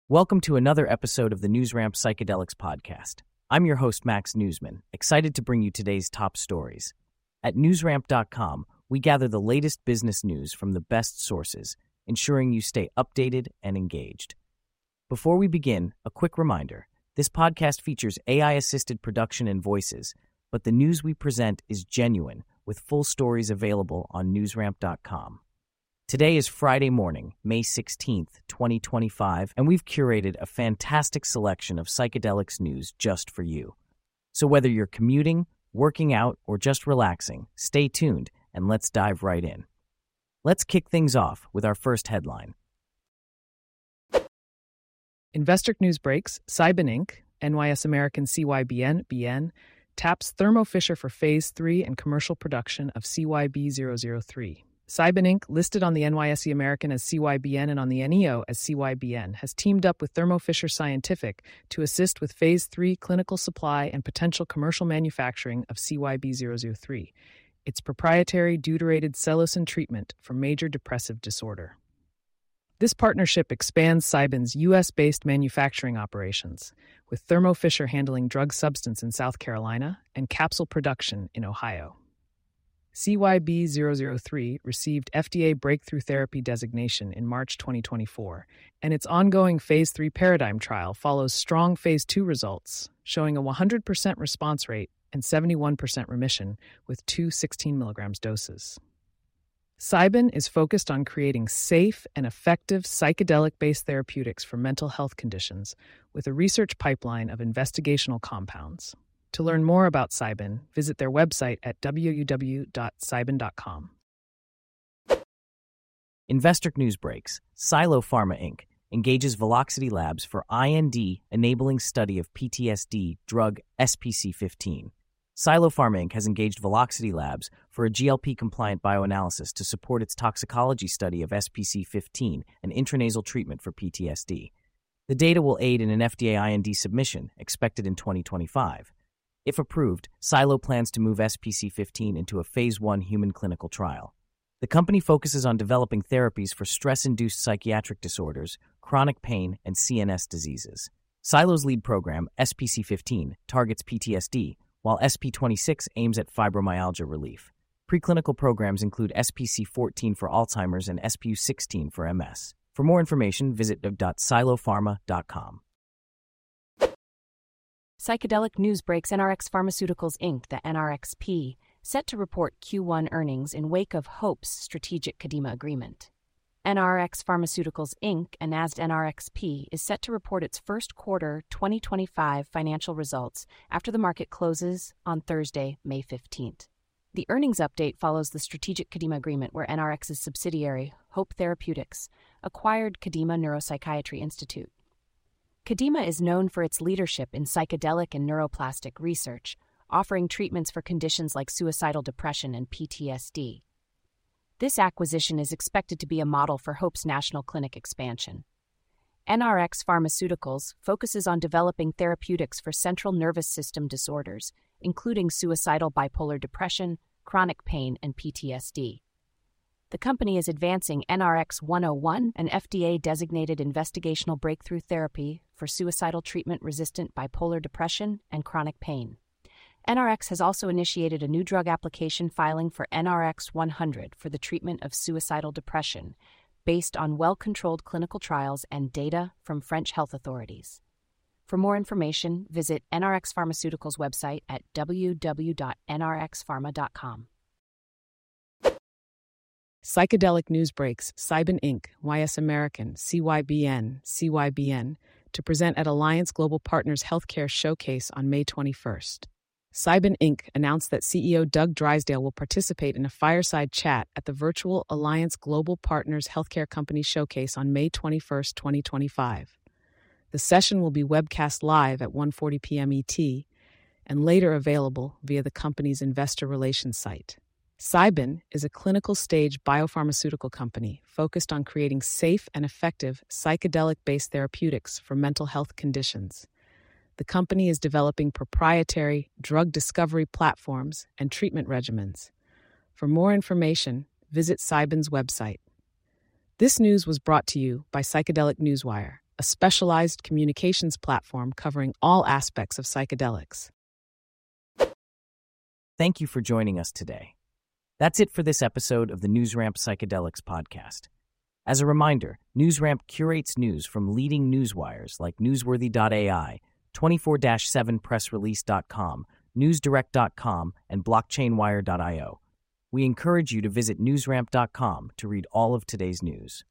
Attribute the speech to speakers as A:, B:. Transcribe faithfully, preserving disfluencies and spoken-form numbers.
A: Welcome to another episode of the NewsRamp Psychedelics podcast. I'm your host, Max Newsman, excited to bring you today's top stories. At newsramp dot com, we gather the latest business news from the best sources, ensuring you stay updated and engaged. Before we begin, a quick reminder. This podcast features A I-assisted production and voices, but the news we present is genuine, with full stories available on newsramp dot com. Today is Friday morning, May sixteenth, twenty twenty-five, and we've curated a fantastic selection of psychedelics news just for you. So whether you're commuting, working out, or just relaxing, stay tuned and let's dive right in. Let's kick things off with our first headline.
B: Investor News breaks, Cybin Incorporated, N Y S American C Y B N, B N, taps Thermo Fisher for Phase three and commercial production of C Y B zero zero three. Cybin Incorporated, listed on the N Y S E American as C Y B N and on the N E O as C Y B N, has teamed up with Thermo Fisher Scientific to assist with Phase three clinical supply and potential commercial manufacturing of C Y B zero zero three, its proprietary deuterated psilocin treatment for major depressive disorder. This partnership expands Cybin's U S-based manufacturing operations, with Thermo Fisher handling drug substance in South Carolina and capsule production in Ohio. C Y B zero zero three received F D A Breakthrough Therapy designation in March twenty twenty-four, and its ongoing Phase three Paradigm trial follows strong Phase two results, showing a one hundred percent response rate and seventy-one percent remission with two sixteen milligrams doses. Cybin is focused on creating safe and effective psychedelic-based therapeutics for mental health conditions with a research pipeline of investigational compounds. To learn more about Cybin, visit their website at w w w dot cybin dot com.
A: Investor News breaks. Silo Pharma Incorporated engages Velocity Labs for I N D-enabling study of P T S D drug S P C fifteen. Silo Pharma Incorporated has engaged Velocity Labs for a G L P-compliant bioanalysis to support its toxicology study of S P C fifteen, an intranasal treatment for P T S D. The data will aid in an F D A I N D submission expected in twenty twenty-five. If approved, Silo plans to move S P C fifteen into a Phase one human clinical trial. The company focuses on developing therapies for stress-induced psychiatric disorders, chronic pain, and C N S diseases. Silo's lead program, S P C fifteen, targets P T S D, while S P twenty-six aims at fibromyalgia relief. Preclinical programs include S P C fourteen for Alzheimer's and S P U sixteen for M S. For more information, visit w w w dot silo pharma dot com.
C: Psychedelic news breaks. N R X Pharmaceuticals Incorporated, the N R X P, set to report Q one earnings in wake of Hope's strategic Kadima agreement. N R X Pharmaceuticals Incorporated, a NASDAQ N R X P, is set to report its first quarter twenty twenty-five financial results after the market closes on Thursday, May fifteenth. The earnings update follows the strategic Kadima agreement where N R X's subsidiary, Hope Therapeutics, acquired Kadima Neuropsychiatry Institute. Kadima is known for its leadership in psychedelic and neuroplastic research, offering treatments for conditions like suicidal depression and P T S D. This acquisition is expected to be a model for Hope's national clinic expansion. N R X Pharmaceuticals focuses on developing therapeutics for central nervous system disorders, including suicidal bipolar depression, chronic pain, and P T S D. The company is advancing N R X one oh one, an F D A-designated investigational breakthrough therapy for suicidal treatment-resistant bipolar depression and chronic pain. N R X has also initiated a new drug application filing for N R X one hundred for the treatment of suicidal depression, based on well-controlled clinical trials and data from French health authorities. For more information, visit N R X Pharmaceuticals' website at w w w dot n r x pharma dot com.
B: Psychedelic news breaks. Cybin Incorporated, Y S American, C Y B N, C Y B N, to present at Alliance Global Partners Healthcare Showcase on May twenty-first. Cybin Incorporated announced that C E O Doug Drysdale will participate in a fireside chat at the virtual Alliance Global Partners Healthcare Company Showcase on May twenty-first, twenty twenty-five. The session will be webcast live at one forty p.m. E T and later available via the company's investor relations site. Cybin is a clinical-stage biopharmaceutical company focused on creating safe and effective psychedelic-based therapeutics for mental health conditions. The company is developing proprietary drug discovery platforms and treatment regimens. For more information, visit Cybin's website. This news was brought to you by Psychedelic Newswire, a specialized communications platform covering all aspects of psychedelics.
A: Thank you for joining us today. That's it for this episode of the NewsRamp Psychedelics podcast. As a reminder, NewsRamp curates news from leading newswires like Newsworthy dot A I, twenty-four seven press release dot com, news direct dot com, and blockchain wire dot io. We encourage you to visit newsramp dot com to read all of today's news.